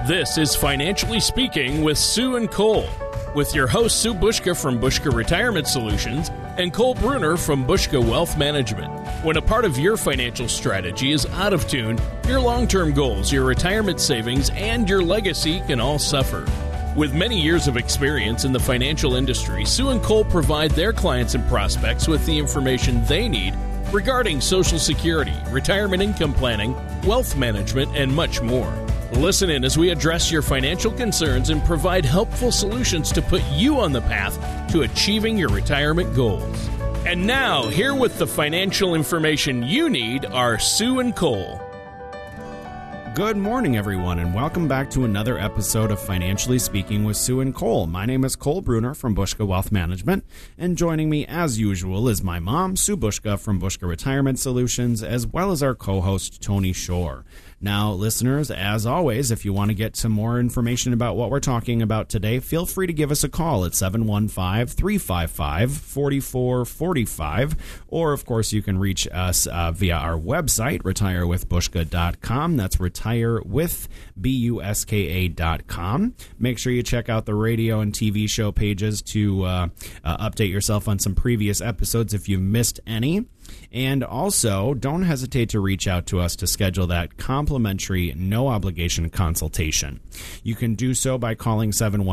This is Financially Speaking with Sue and Cole, with your host Sue Bushka from Bushka Retirement Solutions and Cole Bruner from Bushka Wealth Management. When a part of your financial strategy is out of tune, your long-term goals, your retirement savings, and your legacy can all suffer. With many years of experience in the financial industry, Sue and Cole provide their clients and prospects with the information they need regarding Social Security, retirement income planning, wealth management, and much more. Listen in as we address your financial concerns and provide helpful solutions to put you on the path to achieving your retirement goals. And now, here with the financial information you need are Sue and Cole. Good morning, everyone, and welcome back to another episode of Financially Speaking with Sue and Cole. My name is Cole Bruner from Bushka Wealth Management, and joining me, as usual, is my mom, Sue Bushka from Bushka Retirement Solutions, as well as our co-host, Tony Shore. Now, listeners, as always, if you want to get some more information about what we're talking about today, feel free to give us a call at 715-355-4445, or, of course, you can reach us via our website, retirewithbushka.com. That's retirewithbuska.com. Make sure you check out the radio and TV show pages to update yourself on some previous episodes if you've missed any. And also, don't hesitate to reach out to us to schedule that complimentary, no-obligation consultation. You can do so by calling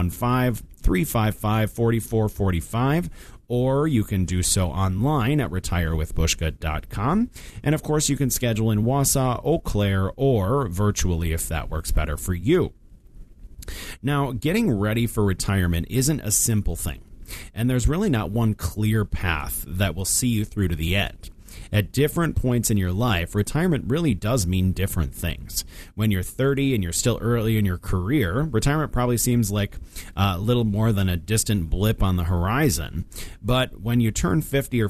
715-355-4445, or you can do so online at retirewithbushka.com. And, of course, you can schedule in Wausau, Eau Claire, or virtually if that works better for you. Now, getting ready for retirement isn't a simple thing. And there's really not one clear path that will see you through to the end. At different points in your life, retirement really does mean different things. When you're 30 and you're still early in your career, retirement probably seems like a little more than a distant blip on the horizon. But when you turn 50 or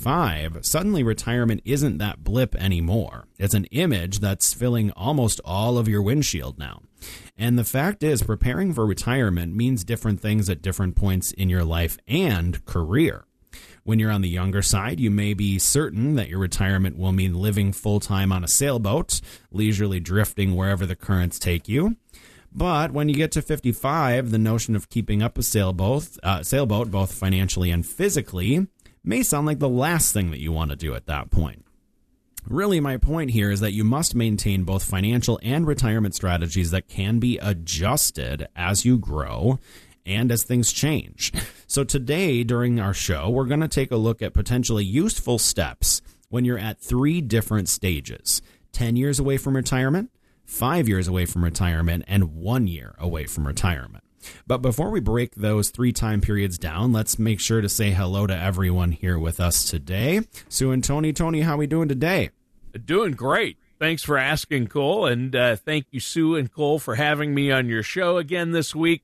55, suddenly retirement isn't that blip anymore. It's an image that's filling almost all of your windshield now. And the fact is, preparing for retirement means different things at different points in your life and career. When you're on the younger side, you may be certain that your retirement will mean living full-time on a sailboat, leisurely drifting wherever the currents take you. But when you get to 55, the notion of keeping up a sailboat, both financially and physically, may sound like the last thing that you want to do at that point. Really, my point here is that you must maintain both financial and retirement strategies that can be adjusted as you grow and as things change. So today, during our show, we're going to take a look at potentially useful steps when you're at 3 different stages: 10 years away from retirement, 5 years away from retirement, and 1 year away from retirement. But before we break those 3 time periods down, let's make sure to say hello to everyone here with us today. Sue and Tony. Tony, how are we doing today? Doing great. Thanks for asking, Cole, and thank you, Sue and Cole, for having me on your show again this week.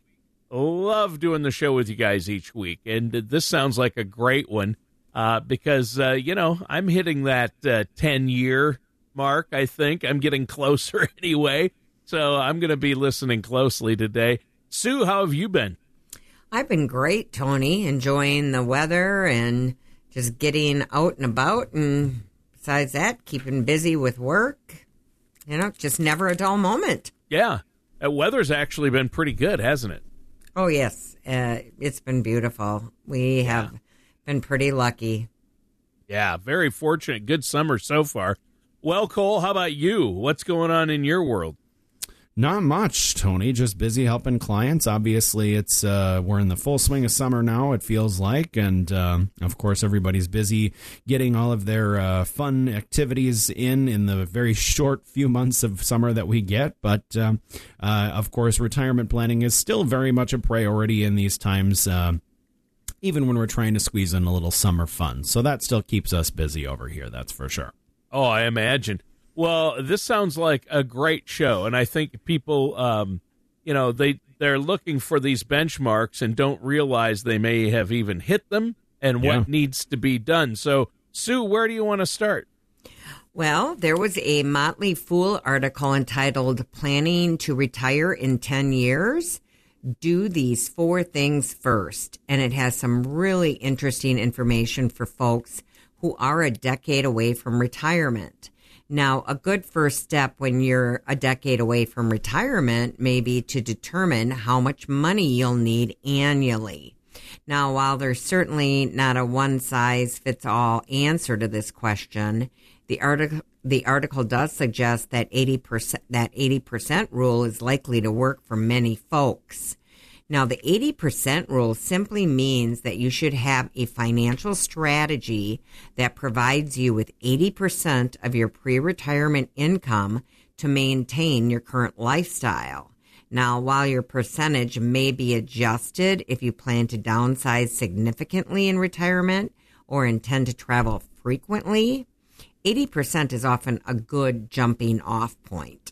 Love doing the show with you guys each week, and this sounds like a great one because, I'm hitting that 10-year mark, I think. I'm getting closer anyway, so I'm going to be listening closely today. Sue, how have you been? I've been great, Tony, enjoying the weather and just getting out and about, and besides that, keeping busy with work. Just never a dull moment. Yeah, the weather's actually been pretty good, hasn't it? Oh, yes. It's been beautiful. We have been pretty lucky. Yeah, very fortunate. Good summer so far. Well, Cole, how about you? What's going on in your world? Not much, Tony. Just busy helping clients. Obviously, it's we're in the full swing of summer now, it feels like. And, of course, everybody's busy getting all of their fun activities in the very short few months of summer that we get. But, of course, retirement planning is still very much a priority in these times, even when we're trying to squeeze in a little summer fun. So that still keeps us busy over here, that's for sure. Oh, I imagine. Well, this sounds like a great show, and I think people, they're looking for these benchmarks and don't realize they may have even hit them and what needs to be done. So, Sue, where do you want to start? Well, there was a Motley Fool article entitled "Planning to Retire in 10 Years. Do these 4 things first." And it has some really interesting information for folks who are a decade away from retirement. Now, a good first step when you're a decade away from retirement may be to determine how much money you'll need annually. Now, while there's certainly not a one-size-fits-all answer to this question, the article does suggest that 80% rule is likely to work for many folks. Now, the 80% rule simply means that you should have a financial strategy that provides you with 80% of your pre-retirement income to maintain your current lifestyle. Now, while your percentage may be adjusted if you plan to downsize significantly in retirement or intend to travel frequently, 80% is often a good jumping off point.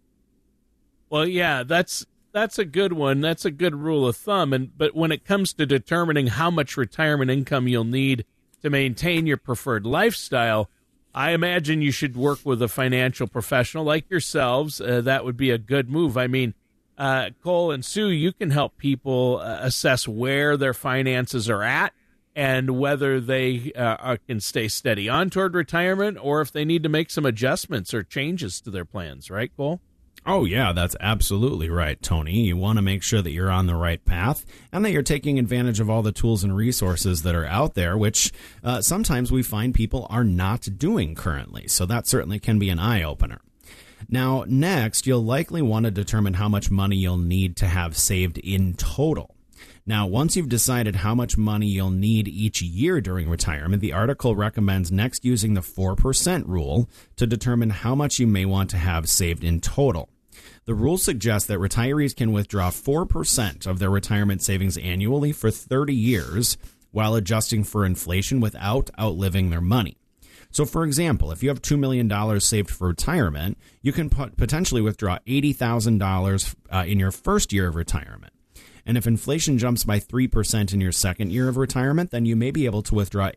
Well, yeah, that's a good one. That's a good rule of thumb. But when it comes to determining how much retirement income you'll need to maintain your preferred lifestyle, I imagine you should work with a financial professional like yourselves. That would be a good move. I mean, Cole and Sue, you can help people assess where their finances are at and whether they can stay steady on toward retirement or if they need to make some adjustments or changes to their plans. Right, Cole? Oh, yeah, that's absolutely right, Tony. You want to make sure that you're on the right path and that you're taking advantage of all the tools and resources that are out there, which sometimes we find people are not doing currently. So that certainly can be an eye-opener. Now, next, you'll likely want to determine how much money you'll need to have saved in total. Now, once you've decided how much money you'll need each year during retirement, the article recommends next using the 4% rule to determine how much you may want to have saved in total. The rule suggests that retirees can withdraw 4% of their retirement savings annually for 30 years while adjusting for inflation without outliving their money. So, for example, if you have $2 million saved for retirement, you can potentially withdraw $80,000 in your first year of retirement. And if inflation jumps by 3% in your second year of retirement, then you may be able to withdraw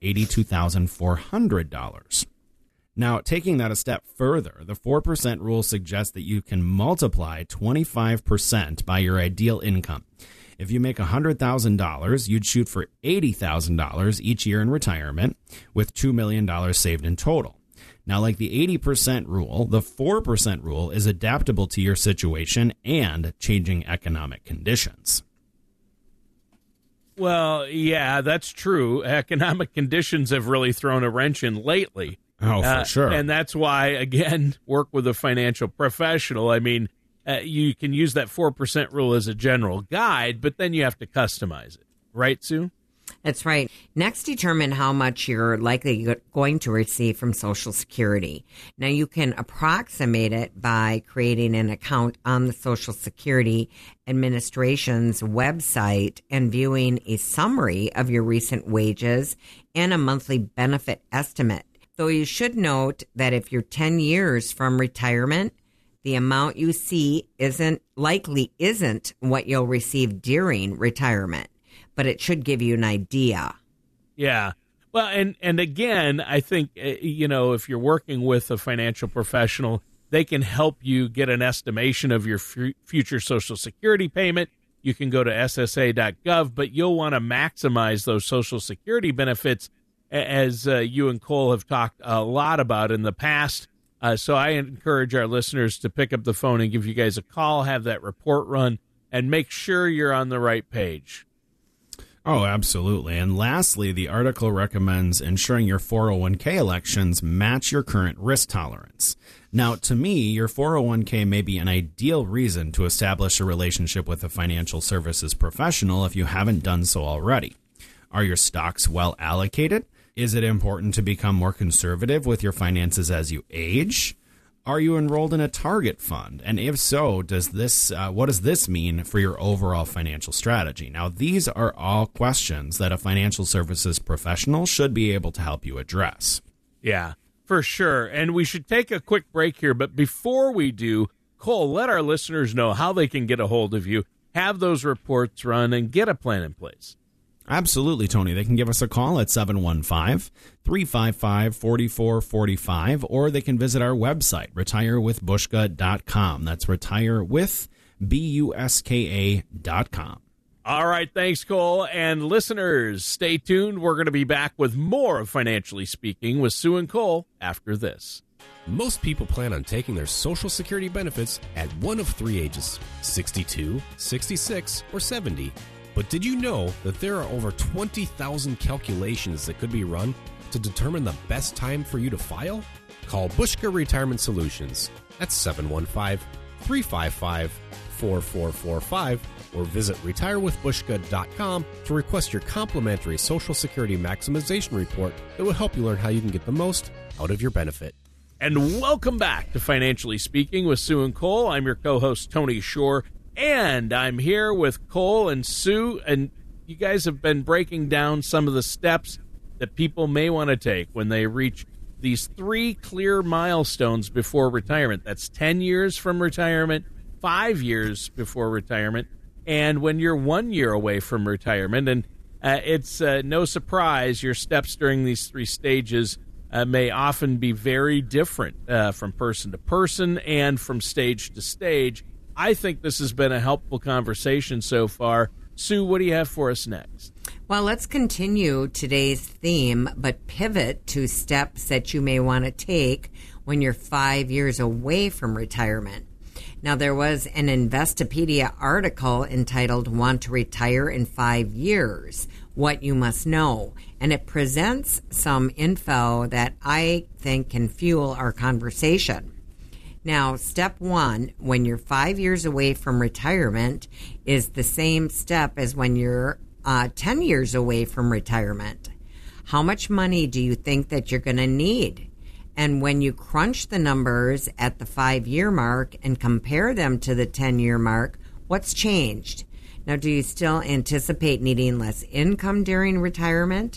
$82,400. Now, taking that a step further, the 4% rule suggests that you can multiply 25% by your ideal income. If you make $100,000, you'd shoot for $80,000 each year in retirement with $2 million saved in total. Now, like the 80% rule, the 4% rule is adaptable to your situation and changing economic conditions. Well, yeah, that's true. Economic conditions have really thrown a wrench in lately. Oh, for sure. And that's why, again, work with a financial professional. I mean, you can use that 4% rule as a general guide, but then you have to customize it. Right, Sue? That's right. Next, determine how much you're likely going to receive from Social Security. Now, you can approximate it by creating an account on the Social Security Administration's website and viewing a summary of your recent wages and a monthly benefit estimate. Though you should note that if you're 10 years from retirement, the amount you see isn't what you'll receive during retirement, but it should give you an idea. Yeah. Well, and again, I think, if you're working with a financial professional, they can help you get an estimation of your future Social Security payment. You can go to SSA.gov, but you'll want to maximize those Social Security benefits, as you and Cole have talked a lot about in the past. So I encourage our listeners to pick up the phone and give you guys a call, have that report run, and make sure you're on the right page. Oh, absolutely. And lastly, the article recommends ensuring your 401k elections match your current risk tolerance. Now, to me, your 401k may be an ideal reason to establish a relationship with a financial services professional if you haven't done so already. Are your stocks well allocated? Is it important to become more conservative with your finances as you age? Are you enrolled in a target fund? And if so, what does this mean for your overall financial strategy? Now, these are all questions that a financial services professional should be able to help you address. Yeah, for sure. And we should take a quick break here. But before we do, Cole, let our listeners know how they can get a hold of you, have those reports run, and get a plan in place. Absolutely, Tony. They can give us a call at 715-355-4445, or they can visit our website, retirewithbushka.com. That's retirewithbushka.com. All right, thanks, Cole. And listeners, stay tuned. We're going to be back with more of Financially Speaking with Sue and Cole after this. Most people plan on taking their Social Security benefits at one of three ages, 62, 66, or 70. But did you know that there are over 20,000 calculations that could be run to determine the best time for you to file? Call Bushka Retirement Solutions at 715-355-4445 or visit retirewithbushka.com to request your complimentary Social Security maximization report that will help you learn how you can get the most out of your benefit. And welcome back to Financially Speaking with Sue and Cole. I'm your co-host, Tony Shore, and I'm here with Cole and Sue, and you guys have been breaking down some of the steps that people may want to take when they reach these three clear milestones before retirement. That's 10 years from retirement, 5 years before retirement, and when you're 1 year away from retirement. And it's no surprise your steps during these three stages may often be very different from person to person and from stage to stage. I think this has been a helpful conversation so far. Sue, what do you have for us next? Well, let's continue today's theme, but pivot to steps that you may want to take when you're 5 years away from retirement. Now, there was an Investopedia article entitled Want to Retire in 5 Years? What You Must Know. And it presents some info that I think can fuel our conversation. Now, step one, when you're 5 years away from retirement, is the same step as when you're 10 years away from retirement. How much money do you think that you're going to need? And when you crunch the numbers at the 5 year mark and compare them to the 10-year mark, what's changed? Now, do you still anticipate needing less income during retirement?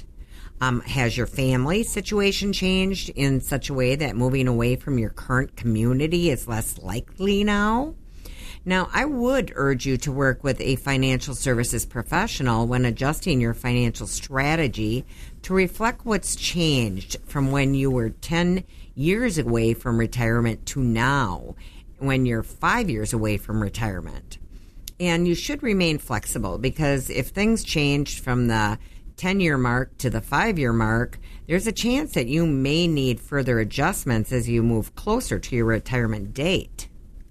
Has your family situation changed in such a way that moving away from your current community is less likely now? Now, I would urge you to work with a financial services professional when adjusting your financial strategy to reflect what's changed from when you were 10 years away from retirement to now, when you're 5 years away from retirement. And you should remain flexible, because if things changed from the 10-year mark to the 5-year mark, there's a chance that you may need further adjustments as you move closer to your retirement date.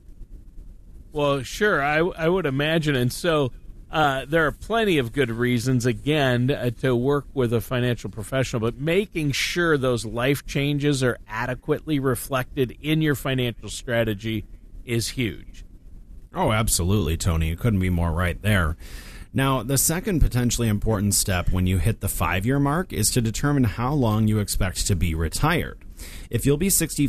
Well, sure, I would imagine. And so there are plenty of good reasons, again, to work with a financial professional, but making sure those life changes are adequately reflected in your financial strategy is huge. Oh, absolutely, Tony. You couldn't be more right there. Now, the second potentially important step when you hit the 5 year mark is to determine how long you expect to be retired. If you'll be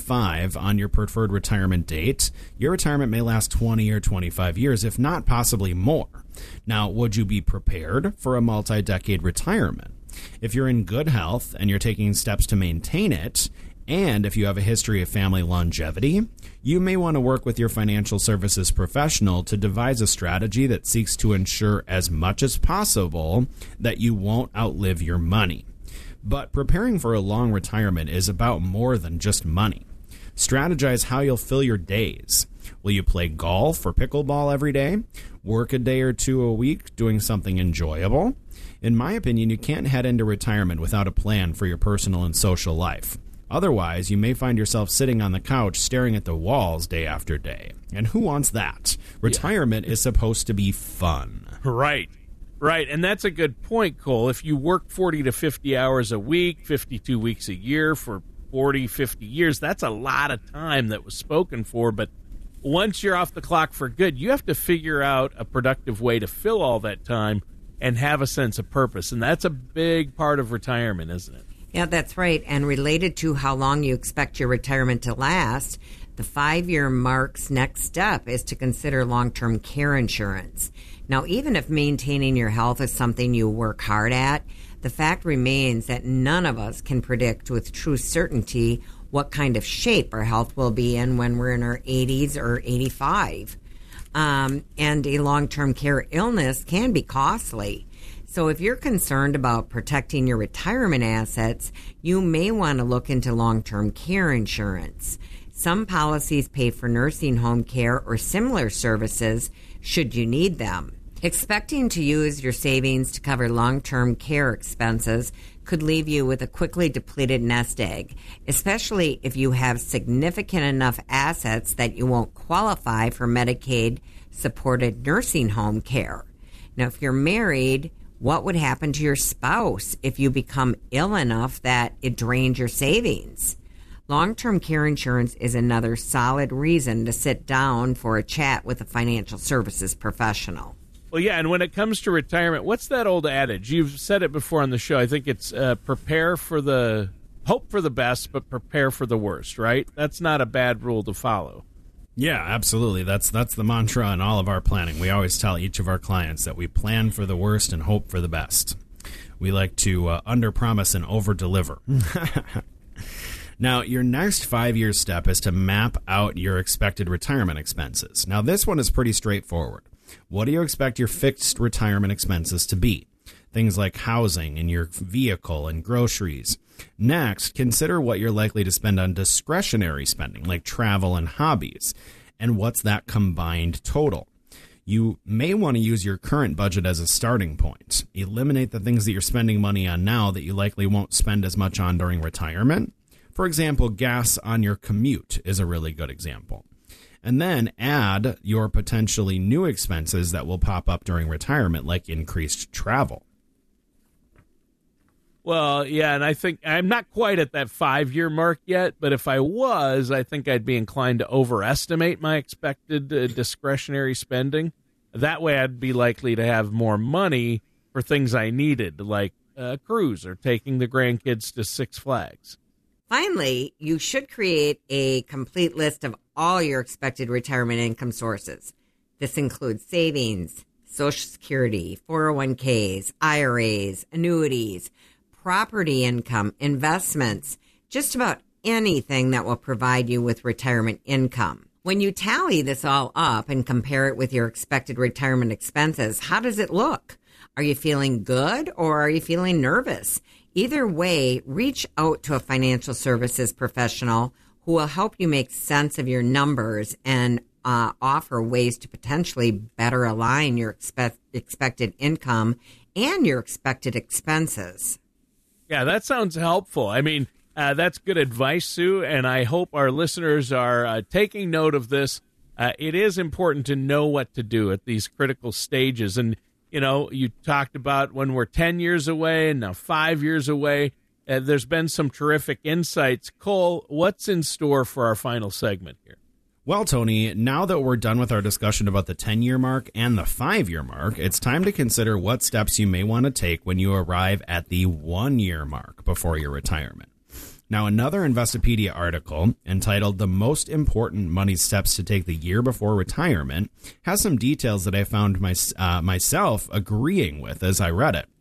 65 on your preferred retirement date, your retirement may last 20 or 25 years, if not possibly more. Now, would you be prepared for a multi-decade retirement? If you're in good health and you're taking steps to maintain it, and if you have a history of family longevity, you may want to work with your financial services professional to devise a strategy that seeks to ensure as much as possible that you won't outlive your money. But preparing for a long retirement is about more than just money. Strategize how you'll fill your days. Will you play golf or pickleball every day? Work a day or two a week doing something enjoyable? In my opinion, you can't head into retirement without a plan for your personal and social life. Otherwise, you may find yourself sitting on the couch staring at the walls day after day. And who wants that? Retirement is supposed to be fun. Right. Right, and that's a good point, Cole. If you work 40 to 50 hours a week, 52 weeks a year for 40, 50 years, that's a lot of time that was spoken for. But once you're off the clock for good, you have to figure out a productive way to fill all that time and have a sense of purpose. And that's a big part of retirement, isn't it? Yeah, that's right. And related to how long you expect your retirement to last, the 5 year mark's next step is to consider long-term care insurance. Now, even if maintaining your health is something you work hard at, the fact remains that none of us can predict with true certainty what kind of shape our health will be in when we're in our 80s or 85. And a long-term care illness can be costly. So if you're concerned about protecting your retirement assets, you may want to look into long-term care insurance. Some policies pay for nursing home care or similar services should you need them. Expecting to use your savings to cover long-term care expenses could leave you with a quickly depleted nest egg, especially if you have significant enough assets that you won't qualify for Medicaid-supported nursing home care. Now, if you're married, what would happen to your spouse if you become ill enough that it drains your savings? Long-term care insurance is another solid reason to sit down for a chat with a financial services professional. Well, yeah, and when it comes to retirement, what's that old adage? You've said it before on the show. I think it's hope for the best, but prepare for the worst, right? That's not a bad rule to follow. Yeah, absolutely. That's the mantra in all of our planning. We always tell each of our clients that we plan for the worst and hope for the best. We like to underpromise and overdeliver. Now, your next 5-year step is to map out your expected retirement expenses. Now, this one is pretty straightforward. What do you expect your fixed retirement expenses to be? Things like housing and your vehicle and groceries. Next, consider what you're likely to spend on discretionary spending, like travel and hobbies. And what's that combined total? You may want to use your current budget as a starting point. Eliminate the things that you're spending money on now that you likely won't spend as much on during retirement. For example, gas on your commute is a really good example. And then add your potentially new expenses that will pop up during retirement, like increased travel. Well, yeah, and I think I'm not quite at that 5-year mark yet, but if I was, I think I'd be inclined to overestimate my expected discretionary spending. That way I'd be likely to have more money for things I needed, like a cruise or taking the grandkids to Six Flags. Finally, you should create a complete list of all your expected retirement income sources. This includes savings, Social Security, 401ks, IRAs, annuities, property income, investments, just about anything that will provide you with retirement income. When you tally this all up and compare it with your expected retirement expenses, how does it look? Are you feeling good or are you feeling nervous? Either way, reach out to a financial services professional who will help you make sense of your numbers and offer ways to potentially better align your expected income and your expected expenses. Yeah, that sounds helpful. I mean, that's good advice, Sue, and I hope our listeners are taking note of this. It is important to know what to do at these critical stages. And, you know, you talked about when we're 10 years away and now 5 years away. There's been some terrific insights. Cole, what's in store for our final segment here? Well, Tony, now that we're done with our discussion about the 10-year mark and the 5-year mark, it's time to consider what steps you may want to take when you arrive at the 1-year mark before your retirement. Now, another Investopedia article entitled The Most Important Money Steps to Take the Year Before Retirement has some details that I found myself agreeing with as I read it.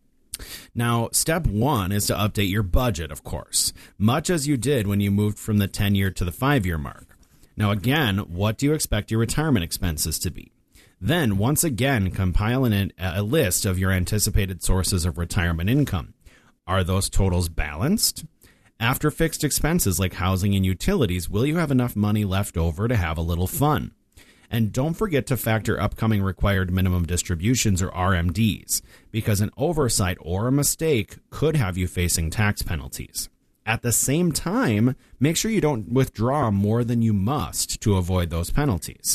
Now, step 1 is to update your budget, of course, much as you did when you moved from the 10-year to the 5-year mark. Now, again, what do you expect your retirement expenses to be? Then, once again, compile a list of your anticipated sources of retirement income. Are those totals balanced? After fixed expenses like housing and utilities, will you have enough money left over to have a little fun? And don't forget to factor upcoming required minimum distributions or RMDs, because an oversight or a mistake could have you facing tax penalties. At the same time, make sure you don't withdraw more than you must to avoid those penalties.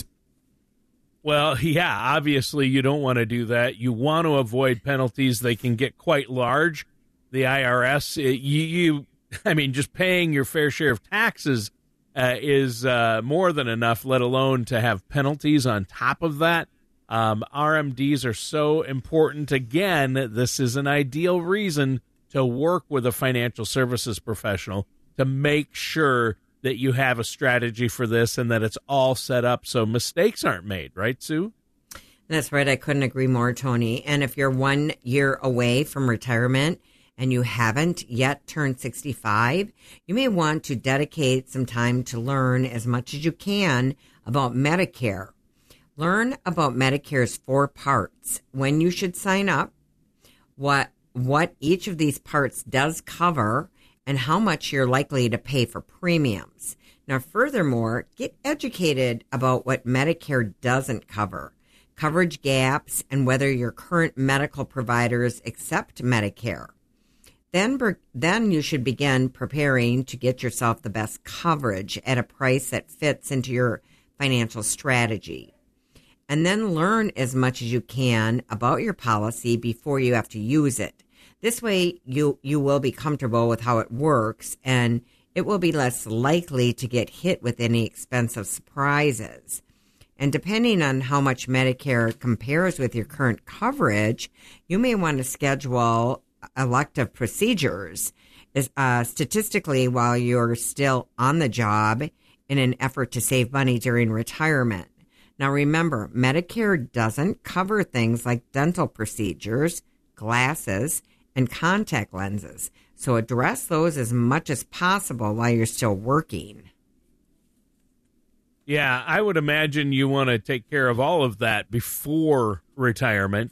Well, yeah, obviously you don't want to do that. You want to avoid penalties. They can get quite large. The IRS, just paying your fair share of taxes is more than enough, let alone to have penalties on top of that. RMDs are so important. Again, this is an ideal reason to work with a financial services professional to make sure that you have a strategy for this and that it's all set up so mistakes aren't made. Right, Sue? That's right. I couldn't agree more, Tony. And if you're 1 year away from retirement and you haven't yet turned 65, you may want to dedicate some time to learn as much as you can about Medicare. Learn about Medicare's 4 parts, when you should sign up, what each of these parts does cover, and how much you're likely to pay for premiums. Now, furthermore, get educated about what Medicare doesn't cover, coverage gaps, and whether your current medical providers accept Medicare. Then you should begin preparing to get yourself the best coverage at a price that fits into your financial strategy. And then learn as much as you can about your policy before you have to use it. This way, you will be comfortable with how it works, and it will be less likely to get hit with any expensive surprises. And depending on how much Medicare compares with your current coverage, you may want to schedule elective procedures statistically while you're still on the job in an effort to save money during retirement. Now remember, Medicare doesn't cover things like dental procedures, glasses, and contact lenses. So address those as much as possible while you're still working. Yeah, I would imagine you want to take care of all of that before retirement,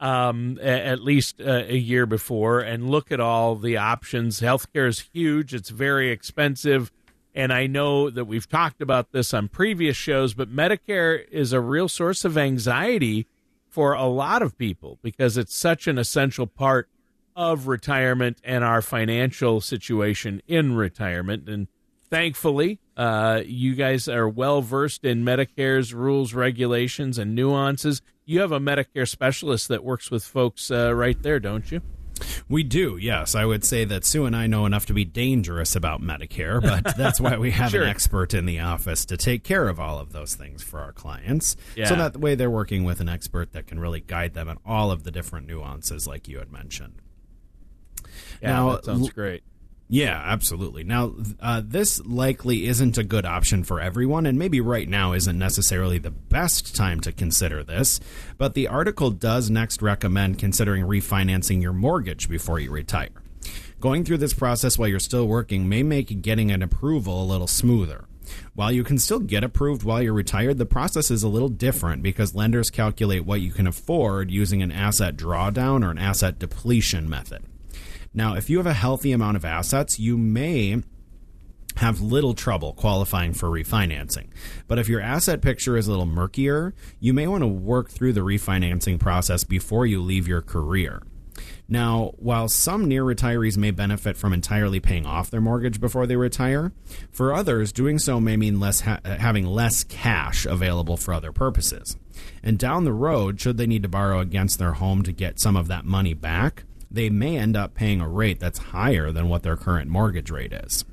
at least a year before, and look at all the options. Healthcare is huge. It's very expensive. And I know that we've talked about this on previous shows, but Medicare is a real source of anxiety for a lot of people because it's such an essential part of retirement and our financial situation in retirement. And thankfully, you guys are well-versed in Medicare's rules, regulations, and nuances. You have a Medicare specialist that works with folks right there, don't you? We do, yes. I would say that Sue and I know enough to be dangerous about Medicare, but that's why we have Sure. an expert in the office to take care of all of those things for our clients. Yeah. So that way they're working with an expert that can really guide them in all of the different nuances like you had mentioned. Yeah, Now, that sounds great. Yeah, absolutely. Now, this likely isn't a good option for everyone, and maybe right now isn't necessarily the best time to consider this, but the article does next recommend considering refinancing your mortgage before you retire. Going through this process while you're still working may make getting an approval a little smoother. While you can still get approved while you're retired, the process is a little different because lenders calculate what you can afford using an asset drawdown or an asset depletion method. Now, if you have a healthy amount of assets, you may have little trouble qualifying for refinancing. But if your asset picture is a little murkier, you may want to work through the refinancing process before you leave your career. Now, while some near retirees may benefit from entirely paying off their mortgage before they retire, for others, doing so may mean having less cash available for other purposes. And down the road, should they need to borrow against their home to get some of that money back, they may end up paying a rate that's higher than what their current mortgage rate is.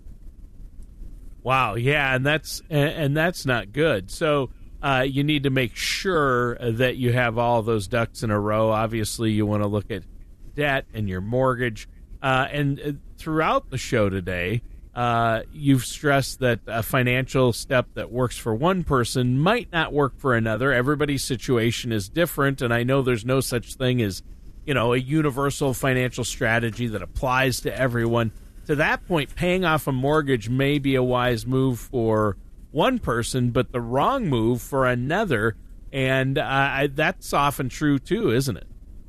Wow, yeah, and that's not good. So you need to make sure that you have all those ducks in a row. Obviously, you want to look at debt and your mortgage. And throughout the show today, you've stressed that a financial step that works for one person might not work for another. Everybody's situation is different, and I know there's no such thing as a universal financial strategy that applies to everyone. To that point, paying off a mortgage may be a wise move for one person, but the wrong move for another. And that's often true, too, isn't it?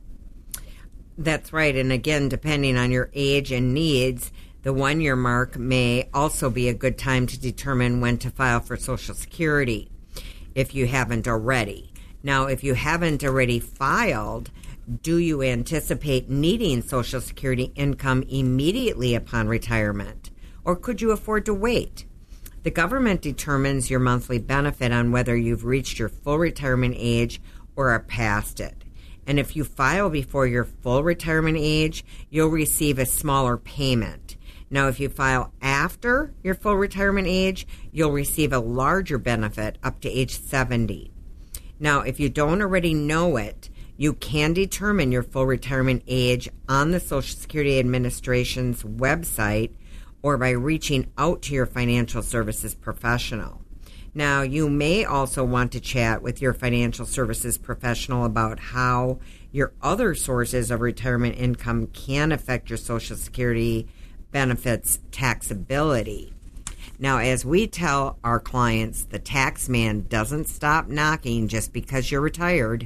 That's right. And again, depending on your age and needs, the 1-year mark may also be a good time to determine when to file for Social Security if you haven't already. Now, if you haven't already filed, do you anticipate needing Social Security income immediately upon retirement, or could you afford to wait? The government determines your monthly benefit on whether you've reached your full retirement age or are past it. And if you file before your full retirement age, you'll receive a smaller payment. Now, if you file after your full retirement age, you'll receive a larger benefit up to age 70. Now, if you don't already know it, you can determine your full retirement age on the Social Security Administration's website or by reaching out to your financial services professional. Now, you may also want to chat with your financial services professional about how your other sources of retirement income can affect your Social Security benefits taxability. Now, as we tell our clients, the tax man doesn't stop knocking just because you're retired.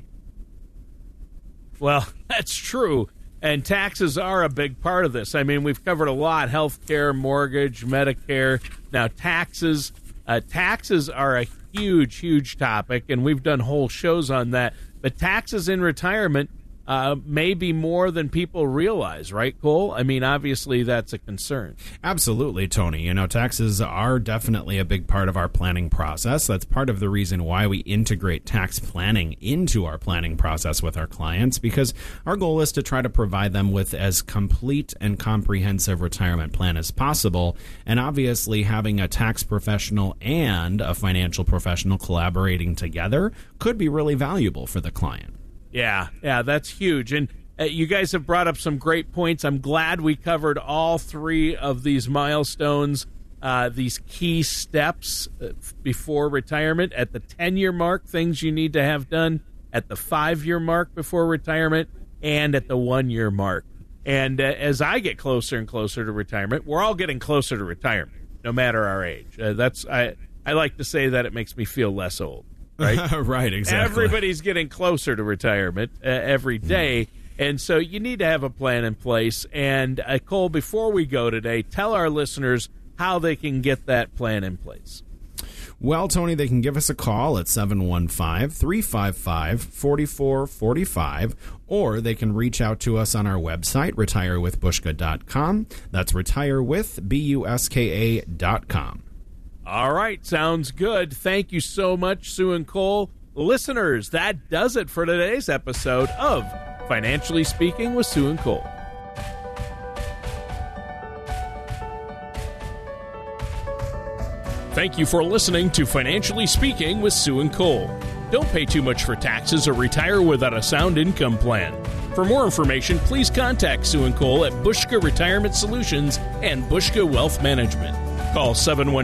Well, that's true. And taxes are a big part of this. I mean, we've covered a lot: healthcare, mortgage, Medicare. Now, taxes. Taxes are a huge, huge topic, and we've done whole shows on that. But taxes in retirement maybe more than people realize, right, Cole? I mean, obviously that's a concern. Absolutely, Tony. Taxes are definitely a big part of our planning process. That's part of the reason why we integrate tax planning into our planning process with our clients, because our goal is to try to provide them with as complete and comprehensive retirement plan as possible. And obviously, having a tax professional and a financial professional collaborating together could be really valuable for the client. Yeah, that's huge. And you guys have brought up some great points. I'm glad we covered all three of these milestones, these key steps before retirement. At the 10-year mark, things you need to have done, at the 5-year mark before retirement, and at the 1-year mark. And as I get closer and closer to retirement, we're all getting closer to retirement, no matter our age. I like to say that it makes me feel less old. Right? Right, exactly. Everybody's getting closer to retirement every day, and so you need to have a plan in place. And Cole, before we go today, tell our listeners how they can get that plan in place. Well, Tony, they can give us a call at 715-355-4445, or they can reach out to us on our website, retirewithbushka.com. That's retirewithbuska.com. All right, sounds good. Thank you so much, Sue and Cole. Listeners, that does it for today's episode of Financially Speaking with Sue and Cole. Thank you for listening to Financially Speaking with Sue and Cole. Don't pay too much for taxes or retire without a sound income plan. For more information, please contact Sue and Cole at Bushka Retirement Solutions and Bushka Wealth Management. Call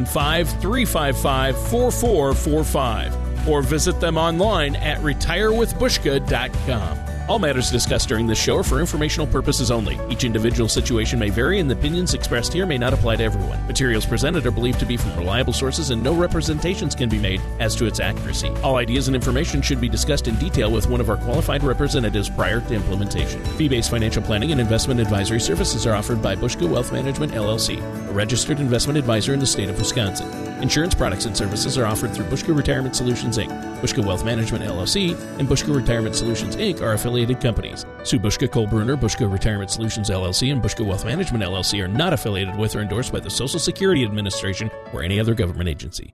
715-355-4445 or visit them online at retirewithbushka.com. All matters discussed during this show are for informational purposes only. Each individual situation may vary, and the opinions expressed here may not apply to everyone. Materials presented are believed to be from reliable sources, and no representations can be made as to its accuracy. All ideas and information should be discussed in detail with one of our qualified representatives prior to implementation. Fee-based financial planning and investment advisory services are offered by Bushka Wealth Management, LLC, a registered investment advisor in the state of Wisconsin. Insurance products and services are offered through Bushka Retirement Solutions, Inc. Bushka Wealth Management, LLC, and Bushka Retirement Solutions, Inc. are affiliated companies. Sue Bushka, Cole Bruner, Bushka Retirement Solutions, LLC, and Bushka Wealth Management, LLC are not affiliated with or endorsed by the Social Security Administration or any other government agency.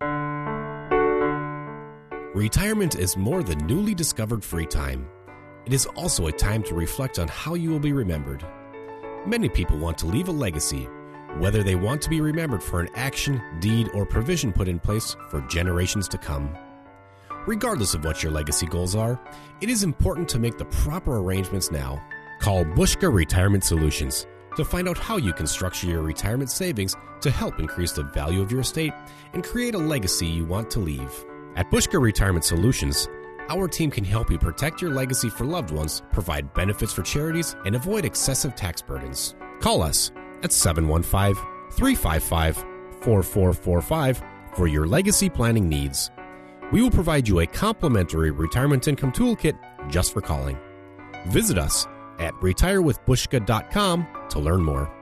Retirement is more than newly discovered free time. It is also a time to reflect on how you will be remembered. Many people want to leave a legacy, whether they want to be remembered for an action, deed, or provision put in place for generations to come. Regardless of what your legacy goals are, it is important to make the proper arrangements now. Call Bushka Retirement Solutions to find out how you can structure your retirement savings to help increase the value of your estate and create a legacy you want to leave. At Bushka Retirement Solutions, our team can help you protect your legacy for loved ones, provide benefits for charities, and avoid excessive tax burdens. Call us at 715-355-4445 for your legacy planning needs. We will provide you a complimentary retirement income toolkit just for calling. Visit us at retirewithbushka.com to learn more.